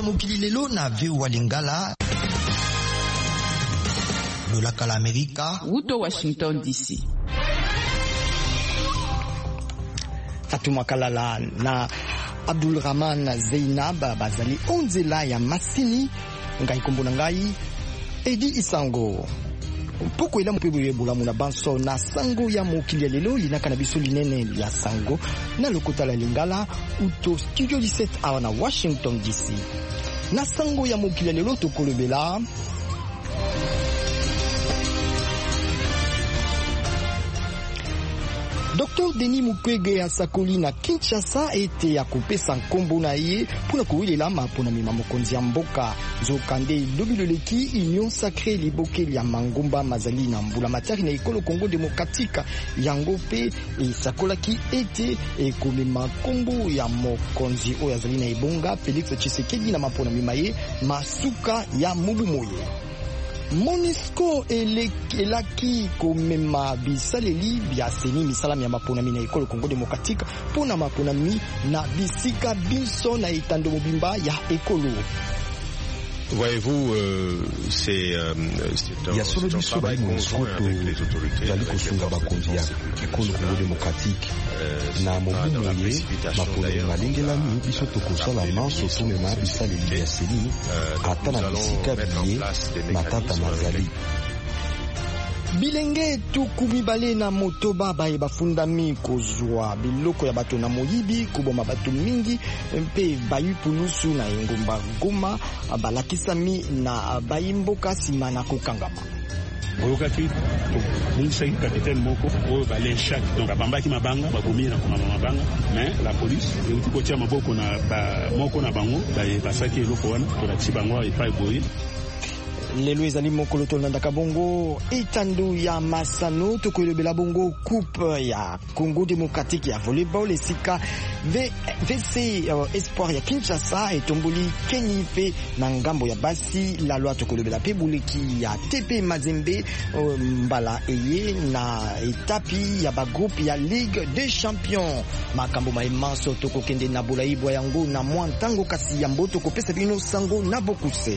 ya mokili lelo na VOA Lingala. Lolaka la Amerika. Uto Washington DC. Fatuma Kalala na Abdul Rahman Zainab bazali onzela ya masini ngai kombo na ngai Edi Isango. Poko ela mpebu yebola muna banso na sango ya mokili lelo linaka na biso linene ya sango na lokota la Lingala uto studio 17 awa na Washington DC. Na sango ya mokili lelo tokolobela Dr Denis Mukwege asakoli na Kinshasa ete ya kopesa nkombo na ye pona kowelela maponami ma mokonzi ya mboka nzokande lobiloleki Union Sacrée libokeli ya mangomba mazali na mbula matari na ekolo Congo Démocratique yango pe esakolaki ete ekomema nkombo ya mokonzi oyo azali na ebonga Félix Tshisekedi na maponami maye masuka ya mobu moye. Monisco elaki komema bisaleli bya seni misalami ya maponami na ekolo Congo Démocratique pona maponami na bisika biso na etando mobimba ya ekolo. Voyez-vous, c'est solo biso bali MONUSCO tozali kosunga bakonzi ya ekolo Congo Démocratique na mobumu ye maponami malengelami biso tokosala manso tomema bisaleli ya seni ata na bisika biye matata mazali. Bilenge tuku mibale na motoba baye bafundami kozwa biloko ya bato na moyibi kuboma bato mingi mpe bayi pulusu na engomba Goma balakisami na bayimboka sima na kokangama. Oyokaki tobulisaki kapitaine moko oyo baleshaki donc abambaki mabanga babomi na komama mabanga mais la police euti kotia maboko na moko na bango basaki eloko wana tolakisi bango epai boye. Lelo ezali mokolo tolandaka bongo etando ya masano tokolobela bongo coupe ya Congo Démocratique ya volleyball esika VC Espoir ya Kinshasa etomboli Kenyi pe na ngambo ya basi la loi tokolobela pe buleki ya TP Mazembe mbala eye na etapi ya ba groupe ya Ligue des Champions makambo maimanso tokokende na bolaibwa yango na mwantango kasi ya mboto kopesa bino sango na bokuse.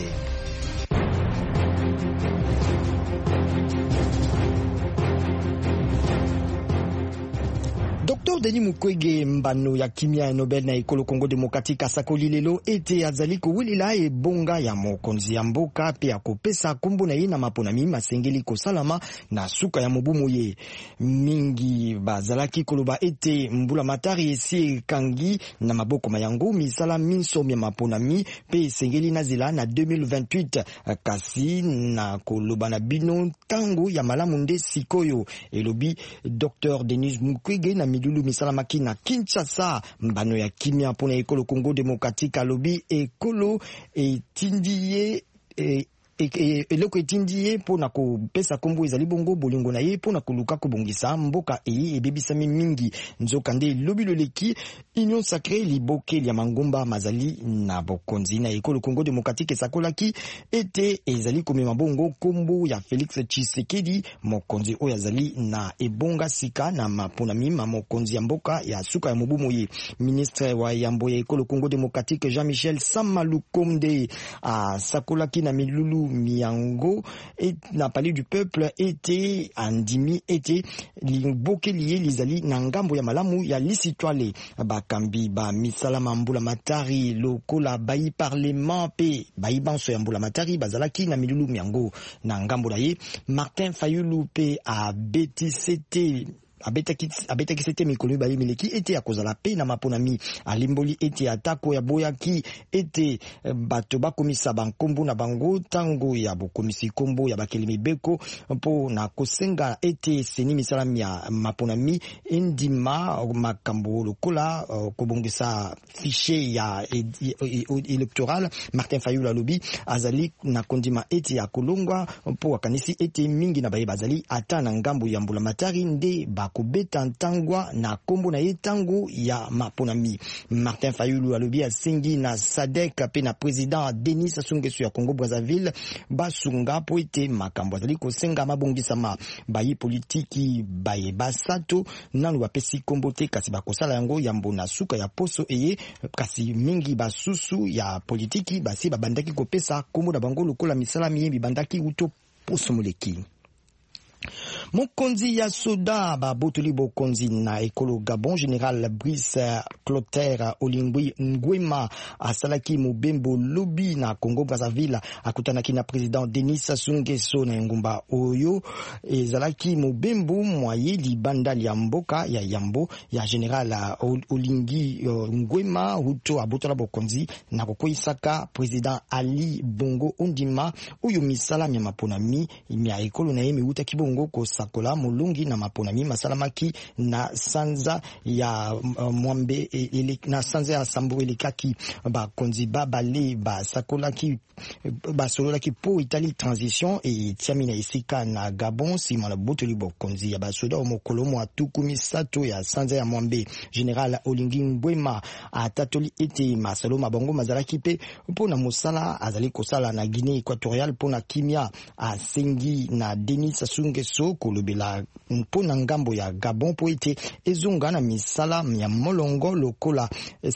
Dr Denis Mukwege mbano ya kimia ya Nobel na ekolo Congo Démocratique asakoli lelo ete azali kowelela ebonga ya mokonzi ya mboka pe akopesa kombo na ye na maponami masengeli kosalama na suka ya mobumu ye. Mingi bazalaki koloba ete mbula matari esi kangi na maboko mayango misala minso ya maponami pe sengeli nazila na 2028 kasi na koloba na bino tango ya malamu nde sikoyo elobi Dr Denis Mukwege na midulu misalamaki na Kinshasa mbano ya kimia pona ekolo Congo Démocratique alobi ekolo etindiye eloko etindie pona kopesa kombo ezali bongo bolingo na ye pona koluka kobongisa mboka ebebisami mingi nzokande lobiloleki Union Sacrée libokeli ya mangomba mazali na bokonzi na ekolo Congo Démocratique esakolaki ete ezali komema bongo kombo ya Félix Tshisekedi mokonzi oyo azali na ebonga sika na maponami ma mokonzi ya mboka ya suka ya mobumu ye. Ministre wa yambo ya ekolo Congo Démocratique Jean-Michel Samalukonde asakolaki na milulu miango et na palais du peuple était andimi était libokeli lizali na ngambo ya malamu ya lisitwale bakambi ba misalama mbula matari lokola bayi parlement pe bayi banso ya mbula matari bazalaki na milulu miango na ngambo la ye. Martin Fayulu pe a betisete abetaki sete mikolo bayi mileki ete akozala pe na maponami alimboli ete atako ya boyaki ete bato bakomisa bankombo na bango tango ya bokomisi kombo ya bakelemi beko po na kosenga ete seni misalami ya maponami endima makambo lokola kobongisa fichier ya electoral. Martin Fayulu alobi azali na kondima ete ya kolongwa po wakanisi ete mingi na baye bazali ata na ngambo ya mbula matari nde ba kubeta ntangwa na kombo na ye tango ya maponami. Martin Fayulu alobi asengi na SADC pe na président Denis Sassou Nguesso ya Congo Brazzaville basunga po ete makambo azali kosenga mabongisama bayi politiki baye basato nanu bapesi kombo te kasi bakosala yango yambo na suka ya poso eye kasi mingi basusu ya politiki basi babandaki kopesa kombo na bango lokola misala miyembi bandaki uto poso moleki. Mokonzi ya soda babotoli bokonzi na ekolo Gabon Général Brice Clotaire Oligui Nguema asalaki mobembo lobi na Congo Brazzaville akutanaki na président Denis Sassou Nguesso na ngumba oyo ezalaki mobembo mwaye libanda ya mboka ya Yambo ya Général Oligui Nguema huto abotola bokonzi na kokoisaka président Ali Bongo Ondima oyo misala ya maponami ya ekolo na yemi uta kibongo kosakola mulungi na maponami masalamaki na sanza ya mwambe na sanza ya sambo elekaki bakonzi babale basakolaki basololaki po Italie transition et tiamina isika na Gabon sima na botoli bokonzi ya basoda omokolo mwa tukumi sato ya sanza ya mwambe Général Oligui Nguema atatoli ete masalo mabongo mazalaki pe pona mosala azali kosala na Guinée équatoriale pona kimia asengi na Denis Sassou Nguesso kolobela mpona ngambo ya Gabon po ete ezonga na misala ya molongo lokola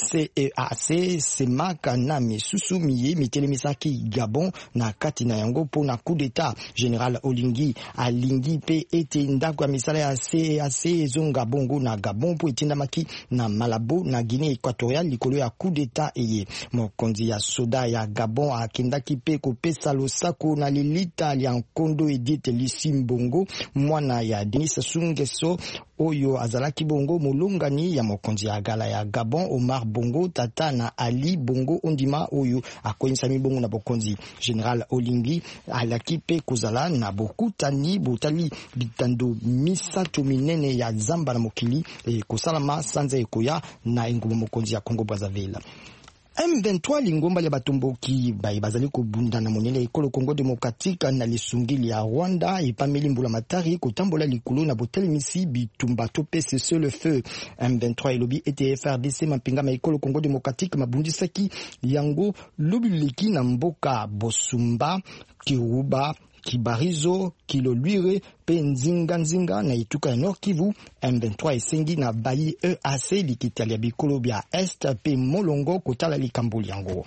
CEAC semaka na misusu miye mitelemisaki Gabon na kati na yango pona coup d'état. Général Oligui alingi pe ete ndako ya misala ya CEAC ezonga bongo na Gabon po etindamaki na Malabo na Guinée équatoriale likolo ya coup d'état eye. Mokonzi ya soda ya Gabon akendaki pe kopesa losako na lilita ya nkondo Edith Lisimbongo mwana ya Denis Sassou Nguesso oyo azalaki bongo mulungani ya mokonzi ya gala ya Gabon Omar Bongo tata na Ali Bongo Ondima oyo akoyinsa mibongo na bokonzi. Général Oligui alaki pe kozala na bokutani botali bitando misato minene ya zamba na mokili kosalama sanza ekoya na engumba mokonzi ya Congo Brazzaville. M23 lingomba ya batomboki bazali kubunda na monele ekolo Congo Démocratique na lisungili ya Rwanda epameli mbula matari kotambola likulu na boteli misi bitumba topese sur le feu. M23 elobi ete FRDC mapinga ma ekolo Congo Démocratique mabundisaki yango lubiliki na mboka Bosumba Kiruba Kibarizo, Kilolwire, pe nzinga na ituka ya Nord Kivu. M23 esengi na bayi EAC likitali ya bikolo bya Est pe molongo kotala likambuli yango.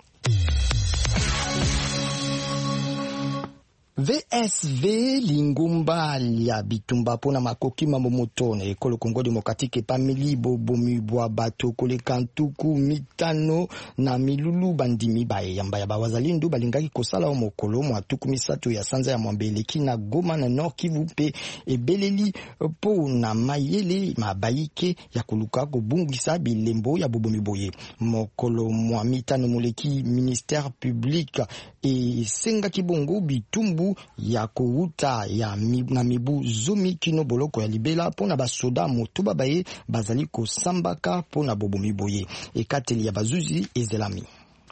VSV lingumba ya bitumba pona makoki mamomoto na ekolo Congo Démocratique pameli bobomi bwa bato koleka ntuku mitano na milulu bandimi baye yamba ya bawazalindu balingaki kosala omokolo mwa tuku misato ya sanza ya mwambeleki na Goma na Nord Kivu pe ebeleli po na mayele mabayike ya koluka kobungisa bilembo ya bobomi boye mokolo mwa mitano moleki ministère public e senga kibongo bitumbu ya kouta ya na mibu zomi kino boloko ya libela pona basoda motuba baye bazali kosambaka pona bobomi boye ekateli ya bazuzi ezelami.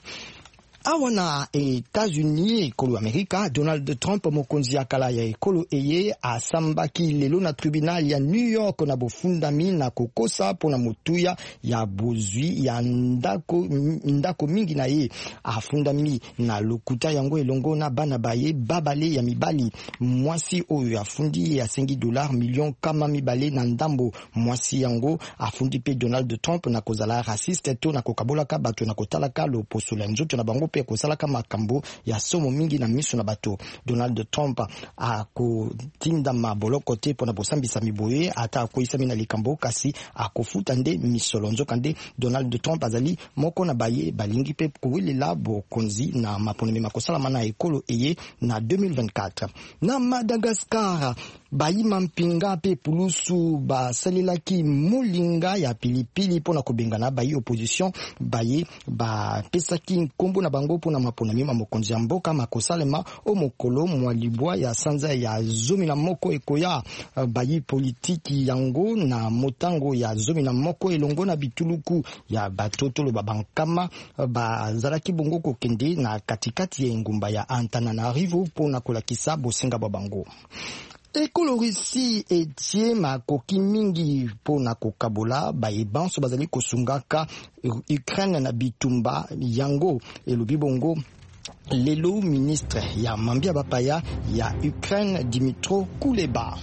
Awana États-Unis ekolo Amerika Donald Trump mokonzi ya kala ya ekolo eye asambaki lelo na tribunal ya New York na bofundami na kokosa pona motuya ya bozwi ya ndako mingi na ye afundami na lokuta yango elongo na bana baye babale ya mibali mwasi oyo afundi ya $5 million kama mibale na ndambo mwasi yango afundi pe Donald Trump na kozala raciste to na kokabolaka bato na kotalaka loposo la nzoto na bango pe kosalaka makambo ya somo mingi na miso na bato. Donald Trump akotinda maboloko te pona bosambisa miboye ata akoisami na likambo kasi akofuta nde misolo nzoka nde Donald Trump azali moko na baye balingi pe kowelela bokonzi na maponemi makosalama na ekolo eye na 2024. Na Madagascar bayima mpinga pe pulusu basalelaki mulinga ya pilipili pona kobengana bayi opposition baye pesaki nkombo na bango pona maponami mamokonzi ya mboka makosalema o mokolo mwalibwa ya sanza ya zomi na moko ekoya bayi politiki yango na motango ya zomi na moko elongo na bituluku ya batotolo babankama bazalaki bongo kokende na katikati ya ngumba ya Antananarivo pona kolakisa bosenga babango. ekolorisi etie makoki mingi pona kokabola bayebanso bazali kosungaka Ukraine na bitumba yango elobi bongo lelo ministre ya mambia bapaya ya Ukraine Dmytro Kuleba.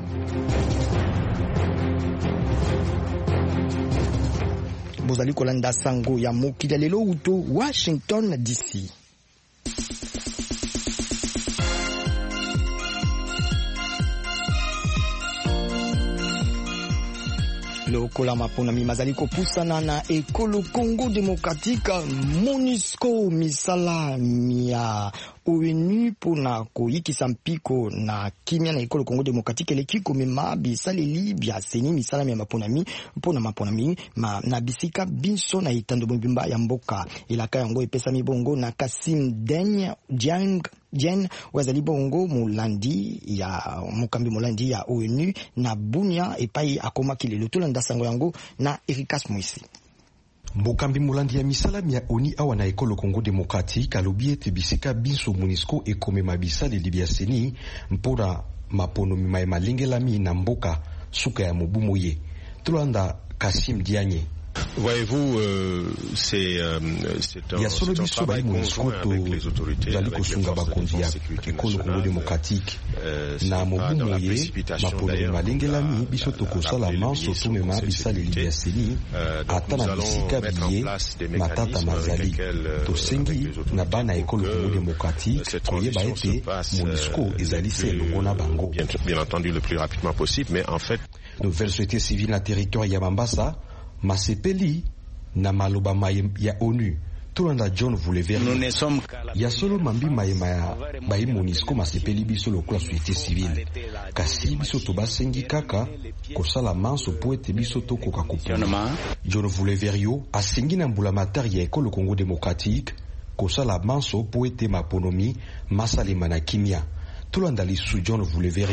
Bozali kolanda sango ya mokili lelo uto Washington DC. Lokola maponami mazali kopusana na ekolo Congo Démocratique, MONUSCO misala mia ONU pona koyikisa mpiko na kimia na ekolo Congo Démocratique eleki komema bisaleli bia seni misala mia maponami pona maponami na bisika binso na itando mbimba ya mboka elaka yango epesa mibongo na Kasim Dieng wazali bongo mulandi ya mukambi mulandi ya ONU na Bunia epai akoma kilelo tolanda sango yango na Ericas Moisi. Mokambi mulandi ya misalami ya ONU awa na ekolo Congo Démocratique alobi ete bisika binso MONUSCO ekomema bisaleli bia seni mpona maponomi malengelami na mboka suka ya mobumo ye. Tolanda Kasim Dieng. Voyez-vous, c'est ya solo biso ba MONUSCO tozali kosunga bakonzi ya ekolo Congo Démocratique na mobumo ye maponomi malengelami biso tokosala manso tomema bisaleli bia seni ata na bisika biye matata mazali tosengi na bana ekolo Congo Démocratique koyeba ete MONUSCO ezali se elongo na bango. Bien entendu le plus rapidement possible, mais en fait nouvelle société civile na territoire ya Mambasa masepeli na maloba ya ONU tolanda John Vuleveri ya solo mambi mayema ya bayi MONUSCO masepeli biso lokola société civile kasi biso tobasengi kaka kosala manso po ete biso tokoka kopona. John Vuleveri asengi na mbulamatari ya ekolo Congo Démocratique kosala manso po ete maponomi masalema na kimia tolanda lisu John Vuleveri.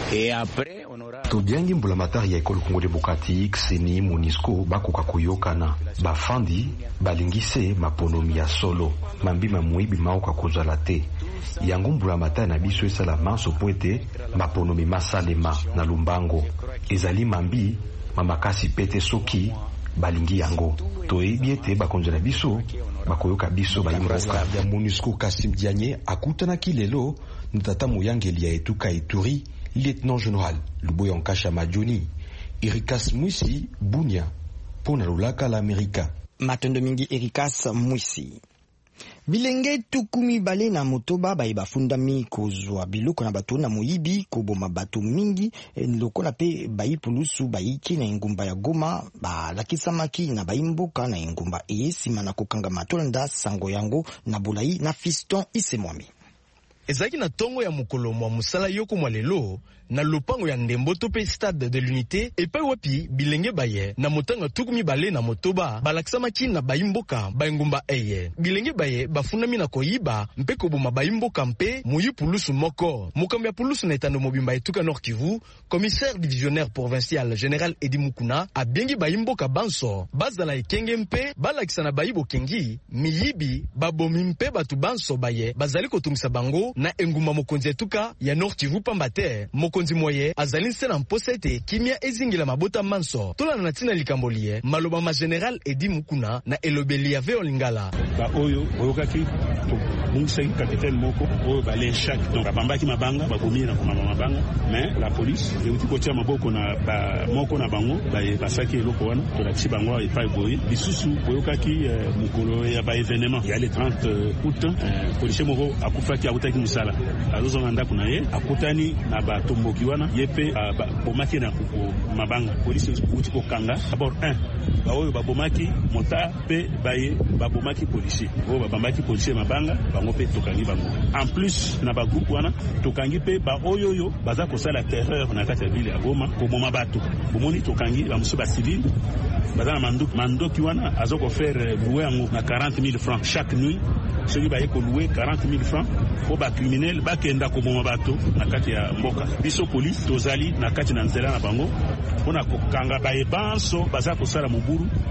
Todiangi mbulamatari ya ekolo Congo Démocratique seni MONUSCO bakoka koyokana bafandi balingise maponomi ya solo mambi mamuibi maoka kozala te yango mbulamatari na biso esala manso po ete maponomi masalema na lumbango ezali mambi mamakasi pete soki balingi yango toyebi ete bakonzi na biso bakoyoka biso bayimboka ya MONUSCO. Kasim Dieng akutanaki lelo ntata moyangeli ya etuka Ituri Lieutenant Général Luboya Nkasha Majoni. Ericas Moisi Bunia pona lulaka la Amerika. Matondo mingi Ericas Moisi. Bilenge tukumi bale na motoba bayiba fundami kozwa biloko na bato na moyibi koboma bato mingi lokola pe bayipulusu bayiki na ingumba ya Goma balakisamaki na bayimboka na ingumba eyesima na kokanga matolanda sango yango na Bolayi na Fiston Isemwami. Ezaki na tongo ya mukolo mwa musala yoko mwa lelo na lopango ya ndembo tope stade de l'unité epai wapi bilenge baye na motanga tukumi bale na motoba balaksamaki na bayimboka bayingumba eye bilenge baye bafunami na koyiba mpe koboma bayimboka mpe muyi pulusu moko mukambi ya pulusu na etando mobimba etuka Nord Kivu commissaire divisionnaire provincial général Edi Mukuna abengi bayimboka banso bazala ekenge mpe balakisa na bayibo kengi miyibi babomi mpe batu banso baye bazali kotungisa bango na enguma mokonzi etuka ya Nord Kivu pambate mokonzi moye azali na mposete kimia ezingila mabota manso tolana na tina likambolie maloba ma général Edi Mukuna na elobeli ya Veo Lingala ba oyo oyokaki to mungisa capitaine moko oyo bale chaque donc abambaki mabanga bakomi na koma mabanga mais la police euti kotia maboko na ba moko na bango basaki eloko wana to la bango epai boye bisusu oyokaki mukolo ya ba événement ya le 30 août policier moko akufaki akutaki musala azozonga ndako na ye akutani na batomboki wana yepe bomaki na kuko mabanga police uti kokanga d'abord baoyo babomaki mota pe baye babomaki policier oyo babambaki policier mabanga bango pe tokangi bango en plus na ba groupe wana tokangi pe ba oyoyo baza kosala terreur na kati ya ville ya Goma koboma bato bomoni tokangi ba musu ba civil baza na mandoki wana azoko faire louer yango na 40,000 francs chaque nuit celui baye ko louer 40,000 francs po ba criminel bakenda koboma bato na kati ya mboka biso police tozali na kati na nzela na bango pona kokanga baye banso baza kosala moburu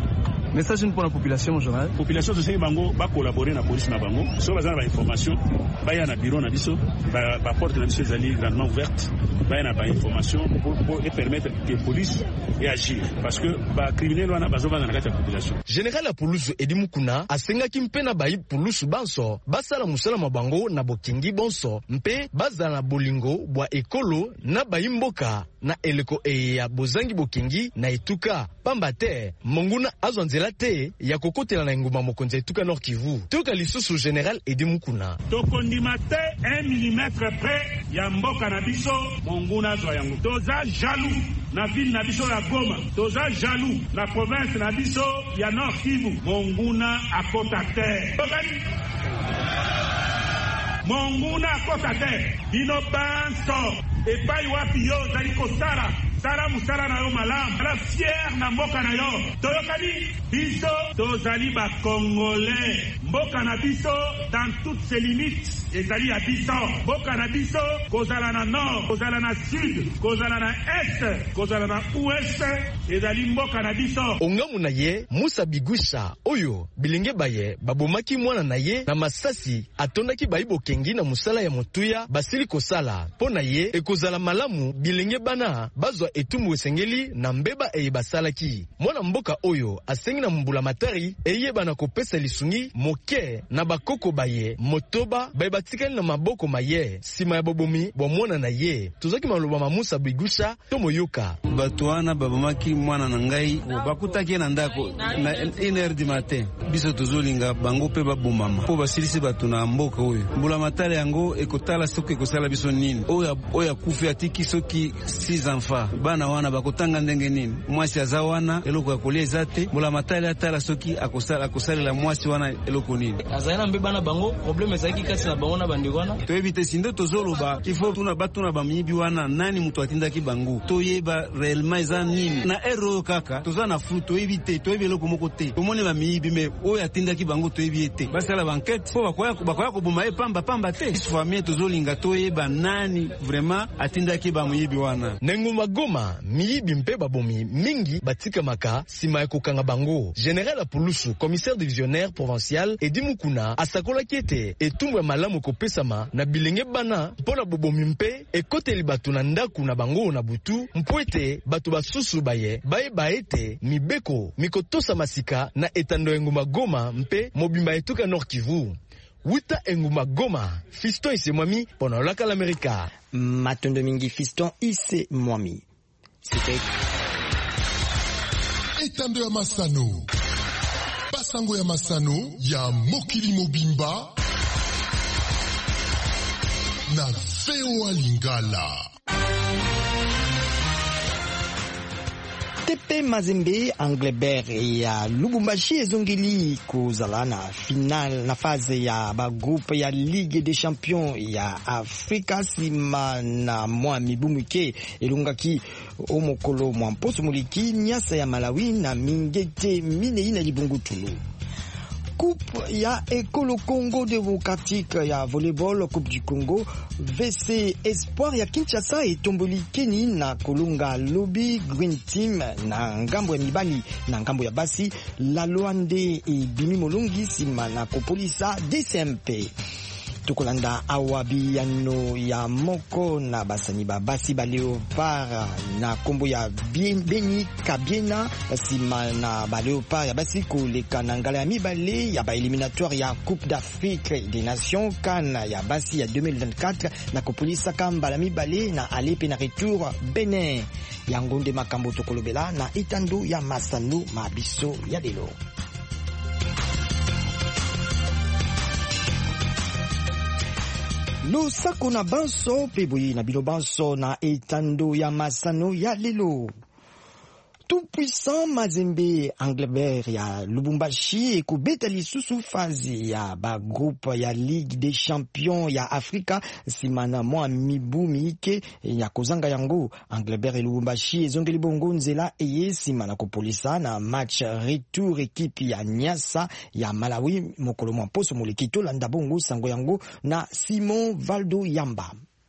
Message pour la population en général. Population de Bango va collaborer na police na Bango. So bazana ba information, ba ya na bureau na biso, ba porte na biso ezali grandement ouverte. Ba ya na ba information pour permettre que police agir parce que ba criminel wana bazova na kati ya population. Général ya Pulusu Edi Mukuna asengaki mpe na bayi Pulusu banso basala musala mabango na bokingi bonso mpe bazala na bolingo bwa ekolo na bayi mboka na eleko ya bozangi bokingi na etuka pamba te monguna azonzela te ya kokotela na nguma mokonzi etuka Nord Kivu. Toka lisusu Général Edi Mukuna tokondima te 1 mm près ya mboka na biso monguna zwa yango toza jaloux na ville na biso ya Goma, toza jaloux na province na biso ya Nord Kivu monguna akota te monguna akota te bino banso epai wapi yo zali kosala sala musala na yo malamu ala fier na mboka na yo toyokani biso tozali ba Congolais mboka na biso dans toutes ses limites ezali ya biso mboka na biso kozala na nord kozala na sud kozala na est kozala na ouest ezali mboka na biso. Ongamu na ye Musa Bigusha oyo bilenge baye babomaki mwana na ye na masasi atondaki bayibo kengi na musala ya motuya basili kosala po na ye ekozala malamu bilenge bana bazwa etumbu esengeli na mbeba basalaki. Mwana mboka oyo asengi na mbula matari eyeba na kopesa lisungi moke na bakoko baye motoba batikali na maboko maye sima ya bobomi bwa mwana na ye. Tozaki maloba ma Musa Bigusha tomoyoka bato wana babomaki mwana na ngai bakutaki na ndako na 1h du matin biso tozolinga bango pe babomama po basilisi bato na mboka oyo mbula matari yango ekotala soki ekosala biso nini oya kufi atiki soki 6 enfants bana wana bakotanga ndenge nini mwasi aza wana eloko ya kolia eza te mbula matari atala soki akosalela mwasi wana eloko nini azana mbe bana bango problème ezaki kasi na bango na bandi wana toyebite sindo tozoloba kifo tuna batuna bamiyibi wana nani mutu atindaki bango toyeba réellement eza nini na ero kaka toza na flou toyebite toyebi eloko moko te tomone bamiyibi me oyo atindaki bango toyebi ete basala banquête po bakoya koboma ye pamba te famille tozolinga toyeba nani vraiment atindaki bamuyibi wana Nenguma Goma miyibi mpe babomi mingi batika maka sima ya kokanga bango. Général Pulusu commissaire divisionnaire provincial Edi Mukuna asakola kiete etumbu ya malamu kopesama na bilenge bana mpona bobomi mpe ekoteli batu na ndaku na bango na butu mpwete batu basusu baye ete mibeko mikotosa masika na etando Enguma Goma mpe mobimba etuka Nord Kivu. Wuta Enguma Goma, Fiston Ise Mwami pendant la America. Matondo mingi Fiston Ise Mwami. C'était etando ya Masano. Basango ya Masano ya Mokili Mobimba na VOA Lingala. TP Mazembe Anglebert ya Lubumbashi ezongeli kozala na final na phase ya ba groupe ya Ligue des Champions ya Afrika sima na mwa mibumuke elungaki omokolo mwa mposo muliki nyasa ya Malawi na mingete minei na libungutulu. Coupe ya Ekolo Congo démocratique ya volleyball Coupe du Congo VC Espoir ya Kinshasa etomboli Keni na Kolunga Lobby Green Team na ngambo ya mibali na ngambo ya basi la Loande ebimi molongi sima na kopolisa DCMP. Tukolanda awabi yano ya moko na basani babasi ba Leopard na kombo ya Beni Kabiena sima na ba Leopard ya basi koleka na ngala ya mibale ya ba éliminatoire ya Coupe d'Afrique des Nations CAN ya basi ya 2024 na kopolisa kamba la mibale na alepe na retour Benin ya ngonde makambo tokolobela na itando ya Masano mabiso ya lelo. Lusako na banso peboyi na bino banso na etando ya Masano ya lelo. Tout puissant Mazembe Anglebert ya Lubumbashi ekubeta lisusu fazi ya ba groupe ya Ligue des Champions ya Afrika simana mwa mibu miike ya kozanga yango. Anglebert ya Lubumbashi ezongeli bongo nzela eye simana kopolisa na match retour equipe ya Nyasa ya Malawi mokolo mwa poso moleki tolanda bongo sango yango na Simon Valdo Yamba.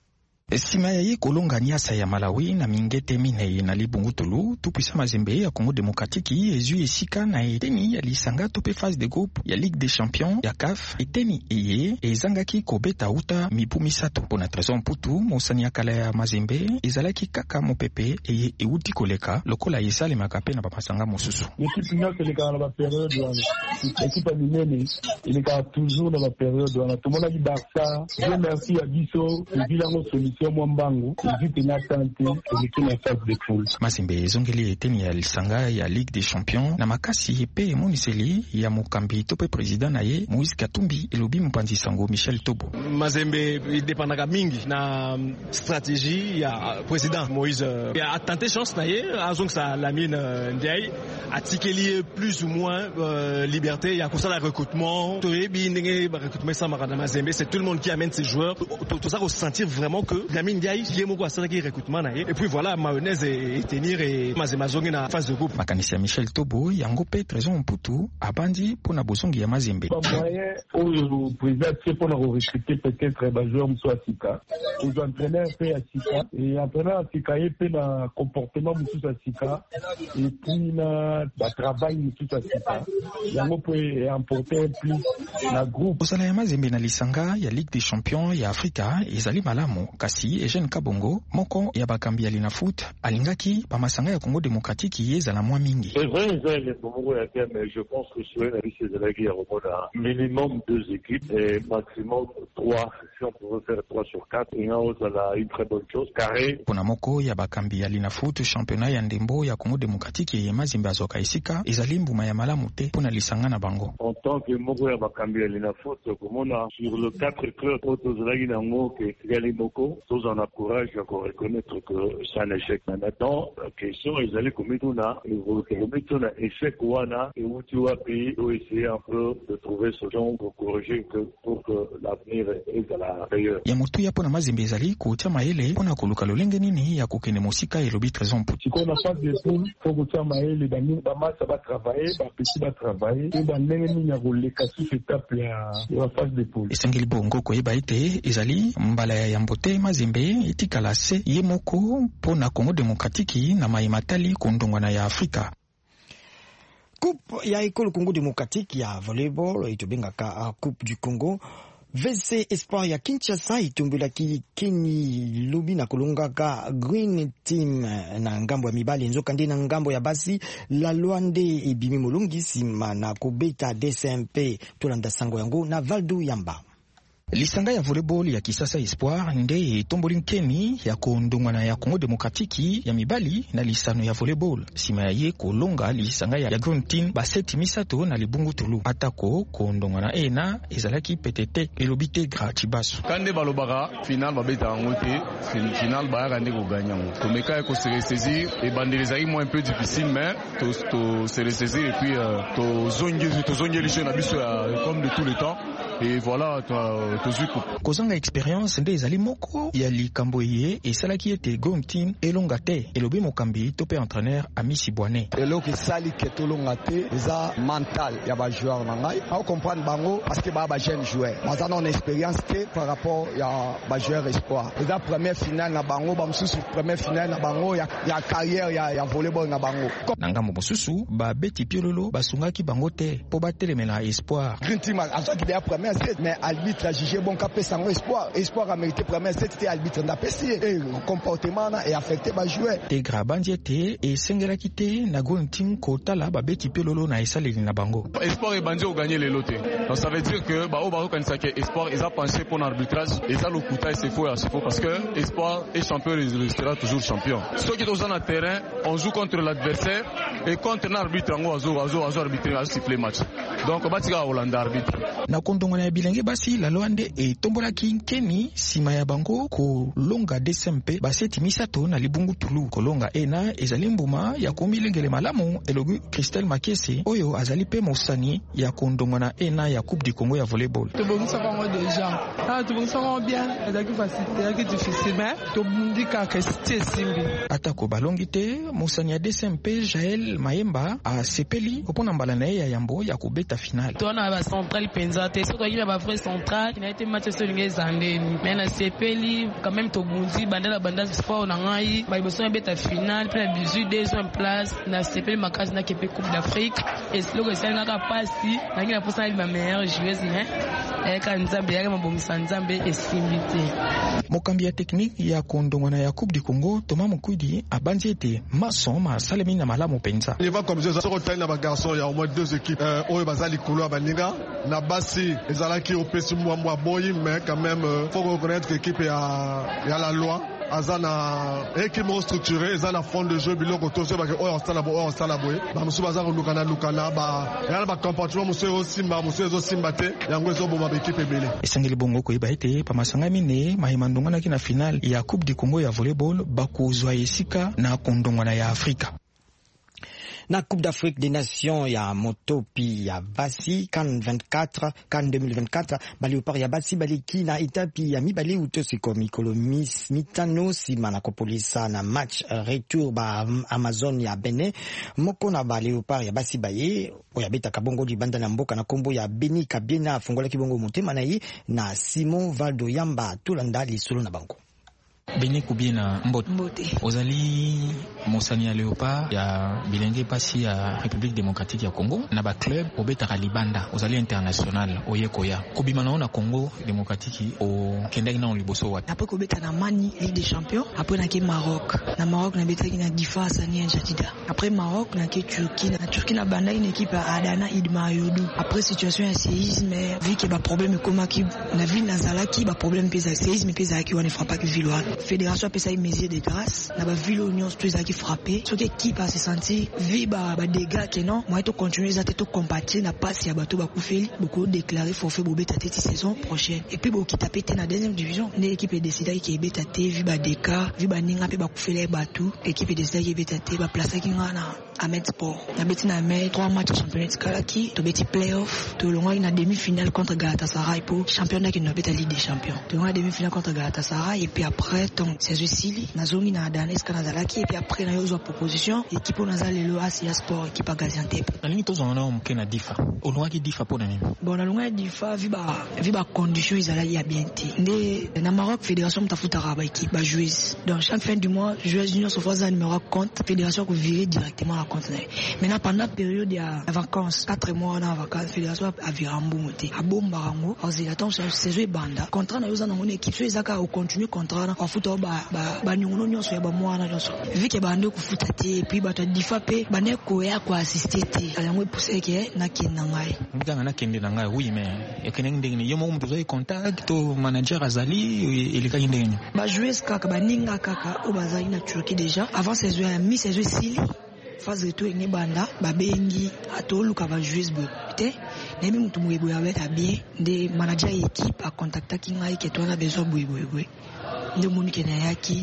Estima ya kolonga nyasa ya Malawi na mingete minei na libungutulu tupisa Mazembe ya Congo Démocratique ezu esika na eteni ya lisanga tope phase de groupe ya Ligue des Champions ya CAF eteni eye ezangaki kobeta uta mipu misato pona Trésor Mputu mosani ya kala ya Mazembe ezalaki kaka mopepe eye euti koleka lokola esale makape na bamasanga mosusu. L'équipe nyonso eleka na ba période wana équipe minene eleka toujours na ba période wana tomona ki Barça je merci ya biso ebilango solution mwambangu ezite na tante eleki na phase de poule. Mazembe ezongeli eteni ya lisanga ya Ligue des Champions na makasi pe moniseli ya mokambi tope président na ye Moïse Katumbi elobi mpanzi sango Michel Tobo. Mazembe idependaka mingi na stratégie ya président Moïse a tenté chance na ye azongsa Lamine Ndiaye atikeli plus ou moins liberté ya kusala recrutement toyebi ndenge ba recrutement ça marada Mazembe c'est tout le monde qui amène ses joueurs tout ça qu'on sentir vraiment que Lamine Ndiaye yemoko asala ki recrutement na ye et puis voilà mayonnaise et tenir et Mazembe zongi na phase de groupe. Makanisi ya Michel Tobo yango pe Trésor Mputu abandi pona bosongi ya Mazembe. Moyen au président c'est pour recruter peut-être ba joueur mswasika aux entraîneurs fait asika et entraîneur asika yepe na comportement mswasika et puis na ba travail mswasika yango peut emporter plus na groupe. Osala ya Mazembe na lisanga ya Ligue des Champions ya Afrika ezali malamu kasi Eugène Kabongo moko ya bakambi ya Lina Foot alingaki pa masanga ya Congo Démocratique yeza na mwa mingi. C'est vrai mais je pense que sur une liste de la guerre on a minimum 2 équipes et maximum 3 si on pouvait faire 3 sur 4 et là on a une très bonne chose carré. Pona moko ya bakambi ya Lina Foot championnat ya ndembo ya Congo Démocratique ya Mazembe azoka isika ezali mbuma ya malamu te pona lisanga na bango. En tant que moko ya bakambi ya Lina Foot comme on a sur le 4 clubs autozalaki nango que Kigali Moko tous en encourage à reconnaître que c'est un échec. Maintenant la question ezali komituna échec wana et où tu vas payer ou essayer un peu de trouver ce genre pour corriger pour que l'avenir est à la meilleure. Ya mutu ya pona Mazembe ezali kutia maele pona koluka lolenge nini ya kokene mosika elobi Trésor Mputu. Si on a pas de poule faut kutia maele bani ba massa ba travailler ba petit ba travailler et ba ndenge nini ya koleka sur étape ya phase de poule. Esengeli bongo ko eba ite ezali mbala ya mbote Mazembe etikala se yemoko pona Congo Démocratique na maimatali kondongwana ya Afrika. Coupe ya Ekolo Congo Démocratique ya volleyball itobengaka Coupe du Congo. VC Espoir ya Kinshasa itumbulaki Keni Lobi na kolongaka Green Team na ngambo ya mibali nzoka nde na ngambo ya basi la Luande ebimi molongi sima na kobeta DCMP tolanda sango yango na Valdo Yamba. Lisanga ya volleyball ya Kisasa Espoir nde tomboli nkeni ya kondongwana ya Congo Démocratique ya mibali na lisano ya volleyball sima ya ye kolonga lisanga ya Green Team baseti misato na libungu tulu atako kondongwana ena ezalaki petete elobite grati basu kande balobaka final babeta ngote final bayaka nde ko gagner ngo tomeka ko se ressaisir et bandelezaki moins un peu difficile mais to se ressaisir et puis to zongi lisho na biso comme de tout le temps et voilà kozanga expérience nde ezali moko ya likambo ye esalaki ete Green Team elonga te elobi mokambi to pe entraîneur Amisi Bwane eloki sali ke tolonga te eza mental ya ba joueur na ngai au comprendre bango parce que ba jeune joueur baza na expérience te par rapport ya ba joueur Espoir eza première finale na bango ba msusu première finale na bango ya carrière ya volleyball na bango nanga mosusu ba beti piololo basungaki bango te po batelemela Espoir Green Team azaki de première set mais arbitre a jugé bon capé sans Espoir a mérité première set c'était arbitre d'apécier et le comportement est affecté ba joueur Tegra bandiete et sengelaki te na Green Team kotala ba beti piololo na esaleli na bango Espoir et bandi ont gagné les lotés donc ça veut dire que ba o ba kanisa ke Espoir ils a pensé pour l'arbitrage et ça le coûta c'est faux parce que Espoir est champion il sera toujours champion ceux qui sont sur le terrain on joue contre l'adversaire et contre l'arbitre ngo azo arbitrer à siffler match donc batika Hollanda arbitre na kondongwana ya bilenge basi la Luande e tombolaki nkeni sima ya bango kolonga DCMP baseti misato na libungu tulu kolonga ena ezali mbuma ya komilengele malamu elogi Christelle Makese oyo azali pe mosani ya kondongwana ena ya Coupe du Congo ya volleyball tobongisa bango déjà tobongisa bango bien ezaki facile ezaki difficile mais tobundika kestie simbi atako balongi te mosani ya DCMP Jaël Mayemba a sepeli opona mbala na ya yambo ya kubeta finale tona ba central penza te soto il y a ba frère central qui a été match sur les Zandeni mais na sepeli quand même to bundi banda sport na ngai ba besoin beta finale puis la 18e place na sepeli makazi na kepe Coupe d'Afrique et c'est le ça na pasi na kina posa la meilleure joueuse mais quand Nzambe ya mabomisa Nzambe esimite mokambi ya technique ya kondongwana ya Coupe du Congo Thomas Mukwidi abanzi ete mason ma salemi na malamu penza il va comme je ça retient na ba garçon il y a au moins 2 équipes oyo bazali kolo baninga na basi ezalaki opesi mwa boyi mais quand même faut reconnaître que l'équipe a la loi azana équipe structurée ezana fond de jeu biloko tozo ba oyo stala boy ba musu bazana lukana ba yana ba comportement musu osimba musu ezosimba te yango ezoboma ba équipe ebele esengeli bongo ko ibaite pa masanga mine mahimandongana kina finale ya Coupe du Congo ya volleyball bakozwa esika na kondongwana ya Afrika. Na Coupe d'Afrique des Nations ya motopi ya basi CAN 2024 Léopard ya basi baliki na etapi ya mibale utosiko mikolo mitano sima na kopolisa na match retour ba Amazon ya Benin moko na Léopard ya basi baye oya beta kabongo libanda na mboka na kombo ya Beni Kabiena afungola kibongo motema na yi na Simon Valdo Yamba tulanda lisolo na bango. Beni Kubiena Mbote ozali mosani ya Léopard ya bilenge pasi ya République démocratique ya Congo na ba club obeta libanda ozali international oyekoya kobima na Congo démocratique o kendaki na liboso wata après kobeta na Mani Ligue des Champions après na ke Maroc na betaki na Difa Sani Jadida après Maroc na ke Turquie na banda une équipe à Adana Idma Yodu après situation ya séisme vu que ba problème comme qui na ville nazalaki ba problème pesa séisme pesa qui on ne fera pas que villois fédération a payé mesure de grâce na ba ville union tous qui frappé ce qui équipe a se senti vi ba dégâts que non moi to continuer à te combattre na passe ya bato ba kufeli beaucoup déclaré forfait bobeta tête saison prochaine et puis beaucoup tapé na deuxième division l'équipe est décidé qui beta te vi ba dégâts vi ba ninga pe ba kufeli bato équipe est décidé qui beta te ba placer qui ngana Ahmed Sport na betina mais 3 matchs championnat kalaki to beti playoff to longa na demi-finale contre Galatasaray pour championnat qui no beta Ligue des Champions to longa demi-finale contre Galatasaray et puis après donc c'est Sili nazongi na Danes Kanazalaki et puis après na yozo proposition équipe na lelo Asia Sport équipe à Gaziantep alingi tozona mukena difa olongaki difa pona nini bon na longa difa vi ba conditions izalali ya bien te nde na Maroc fédération mtafuta ba équipe ba joueuse donc chaque fin du mois joueuse junior sofoza numéro compte fédération ko virer directement la compte maintenant pendant période ya vacances 4 mois na vacances fédération a virambo moté a bomba rango oscillaton saison banda contrat na yoza na ngone équipe so ezaka au continuer contrat na futa ba nyongo nyonso ya ba mwana nyonso vike bande kufuta te puis bato difa pe bane ko ya ko assister te alango pousser ke na kinna ngai nganga na kende na ngai oui mais ekene ndenge yo mo mtuzo contact to manager azali ilika ndenge ba joueuse kaka baninga kaka o bazali na Turquie déjà avant saison ya mi saison sili phase retour ni banda babengi atoluka ba joueuse te nemi mutu mwebo ya beta bien de manager équipe a contacta kinga ke to na besoin bwe nde monike na yaki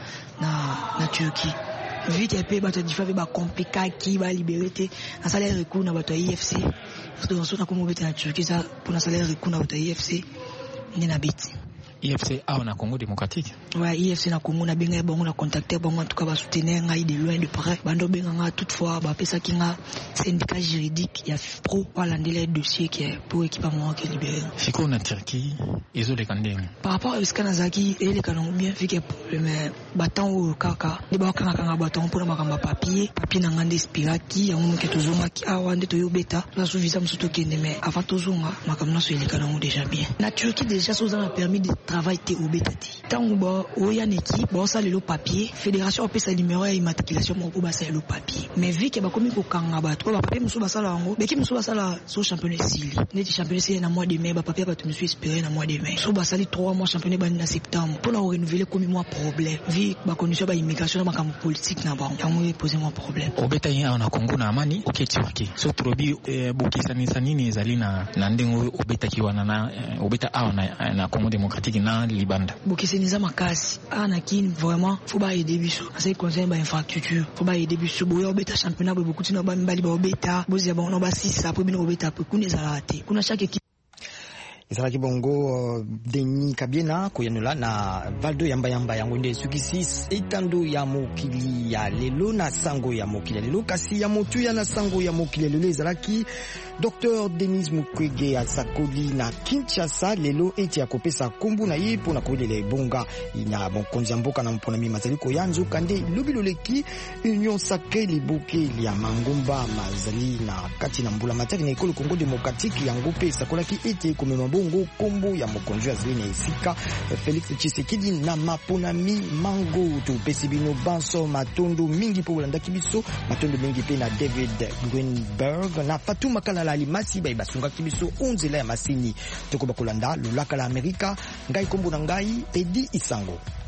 na Turquie vite pe bato difa ba compliqué qui ba libérer te na salaire recours na bato IFC donc so na komo beta na Turquie ça pour na salaire recours na bato IFC ni na bit IFC a na Congo démocratique ouais IFC na Congo na benga bongo na contacter bongo en tout cas ba soutenir ngai de loin de près bando benga nga toutefois ba pesa kinga syndicat juridique ya pro wala ndele dossier qui est pour équipement qui libéré fiko na Turquie izole kandeng par rapport à Iskana Zaki et les canons bien fike problème batant au kaka de ba kanga batant pour na makamba papier na ngande spiraki ya ngomo ke tozonga ki awa nde to yo beta na sous visa msuto kende mais avant tozonga makamna so les canons déjà bien na Turquie déjà so a permis de travail te obetati tango ba oya neki ba sa le papier fédération a pesa numéro ya immatriculation mo ba sa le papier mais vu que ba komi ko kanga ba to ba papier musu ba sala ngo beki musu ba sala so championnat sili neti championnat sili na mois de mai ba papier ba to musu espérer na mois de mai so ba sali 3 mois championnat ba na septembre pour la renouveler comme moi problème vu ba condition ba immigration na makam politique na ba yango poser moi problème obeta yin na Congo na amani oketiwaki so trobi bokisani sanini ezali na ndengo obeta kiwana na obeta awa na Congo démocratique na libanda bokiseniza makasi ana kin vraiment faut ba aider biso ça concerne ba infrastructure faut ba aider biso boyo beta championnat bo beaucoup na ba mbali ba beta bozi ba no ba 6 après bino beta pe kuneza late kuna chaque équipe ezalaki bongo Denis Kabiena koyanola na Valdo Yamba yango nde sukisi etando ya mokili ya lelo na sango ya mokili ya lelo kasi ya motuya na sango ya mokili ya lelo ezalaki Dr Denis Mukwege asakoli na Kinshasa lelo eti akopesa kombu na ye mpona koyelela ebonga na mokonzi ya mboka na mponami mazali koyanzu kande lobiloleki Union Sacrée Liboke ya Mangomba mazali na kati na mbula matari na ekolo Congo Démocratique yango pe sakolaki eti komema bongo kombo ya mokonzi azali na esika Félix Tshisekedi na maponami mango to pesibino banso matondo mingi po landaki biso matondo mingi pe na David Greenberg na Fatuma Kalala Limasi basunga kibiso onzela ya masini toko bakolanda lolaka la Amerika ngai kombo na ngai Edi Isango.